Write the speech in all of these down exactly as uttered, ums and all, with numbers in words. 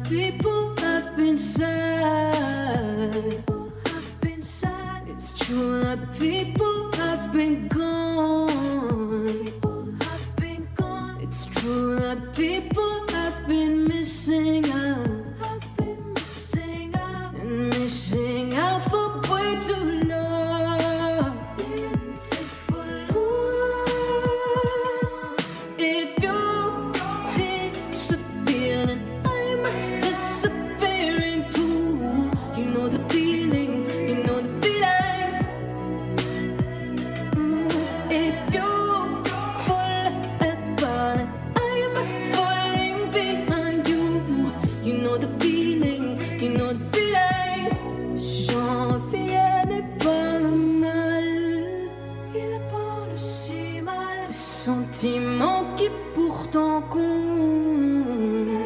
people have been sad. It's true that people have been gone. It's true that people have been missing out. And missing out for way too long. If you disappear, then I'm disappearing too. You know the feeling, you know the feeling. Mm. If you fall apart, then I'm falling behind you. You know the feeling, you know the feeling. J'en reviens pas le mal, il est pas le si mal. Des sentiments qui pourtant comptent,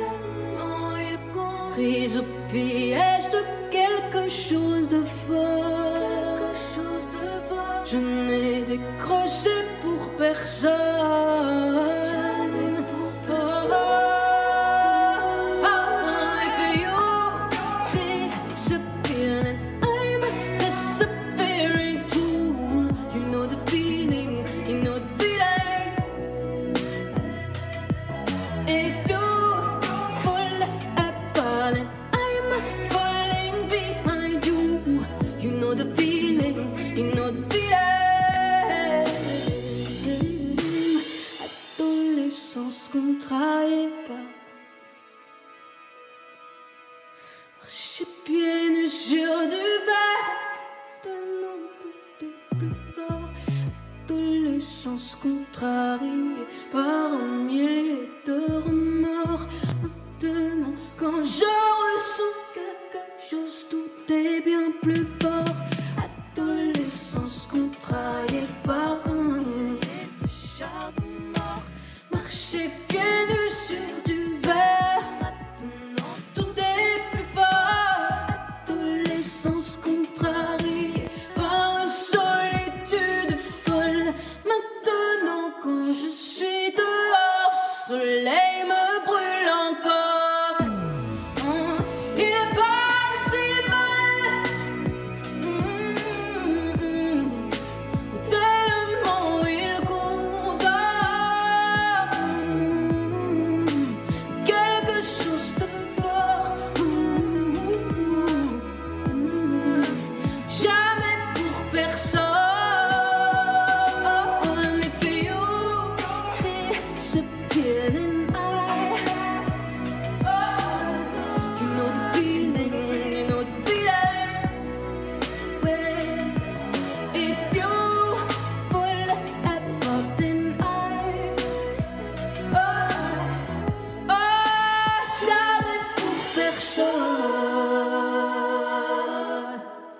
prise au piège de quelque chose de fort. Je n'ai décroché pour personne. Oh, oh, oh. If you disappear, then I'm disappearing too. You know the feeling, you know the feeling. If you fall apart, then I'm falling behind you. You know the feeling, you know the feeling. Adolescence contrariée par récipients sur du verre de non plus plus fort. Adolescence contrariée par un millier de remords. Maintenant, quand je ressens quelque chose, tout est bien plus fort. Adolescence contrariée par